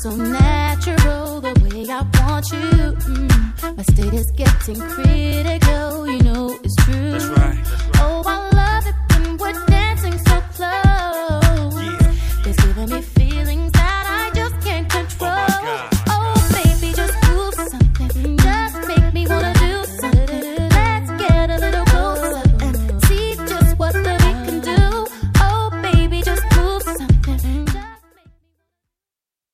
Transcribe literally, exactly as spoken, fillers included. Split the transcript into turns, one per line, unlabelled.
so natural the way I want you. Mm. My state is getting critical, you know it's true.